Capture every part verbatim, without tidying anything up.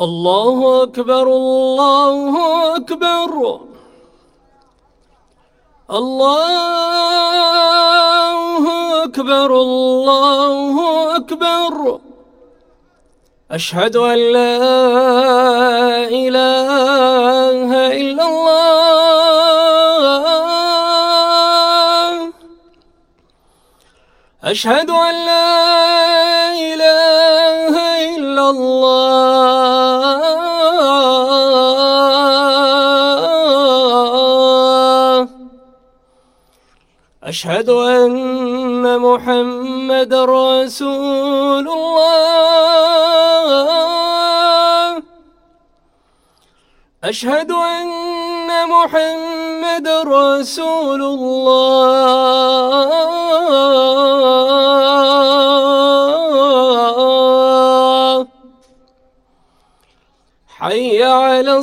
الله أكبر الله أكبر الله أكبر الله أكبر. أشهد أن لا إله إلا الله. أشهد أن لا إله إلا الله. أشهد أن محمد رسول الله. أشهد أن محمد رسول الله. حي على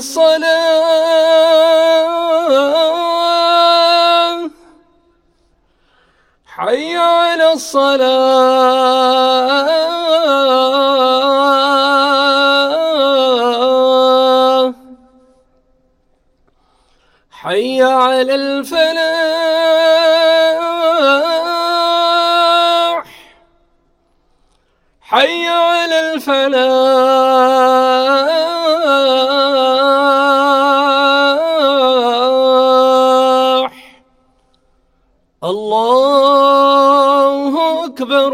الصلاة. حي على الصلاة. حي على الفلاح. حي على الفلاح. الله أكبر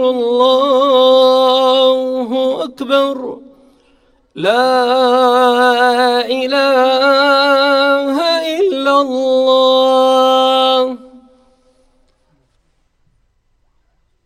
الله أكبر. لا إله